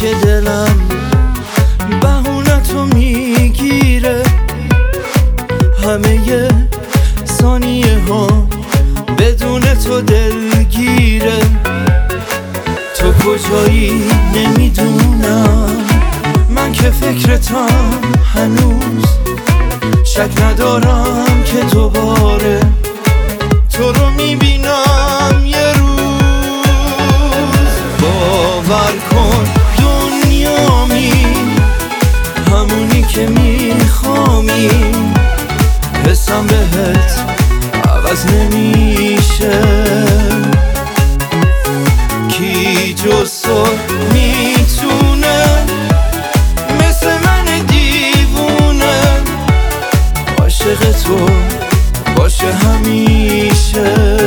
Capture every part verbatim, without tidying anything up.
که دلم بهونه تو میگیره، همه ثانیه ها بدون تو دلگیره. تو کجایی نمیدونم، من که فکرتم هنوز، شک ندارم که دوباره تو رو میبینم یه روز. باور کن دنیامی همونی که میخوامی، حسم بهت عوض نمیشه. کی جز تو میتونه مثل من دیوونه عاشق تو باشه همیشه.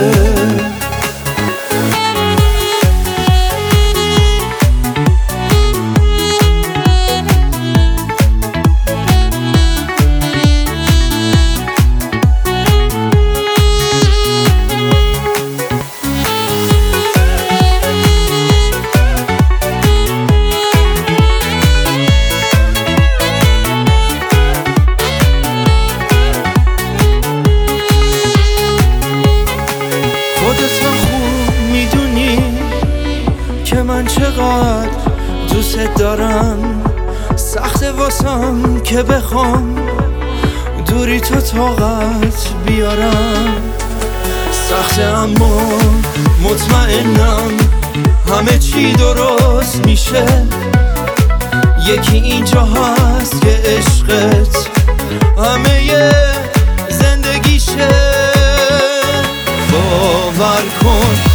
که من چقدر دوست دارم، سخت واسم که بخوام دوری تو طاقت بیارم. سخته اما مطمئنم همه چی درست میشه. یکی اینجا هست که عشقت همه زندگیشه. باور کن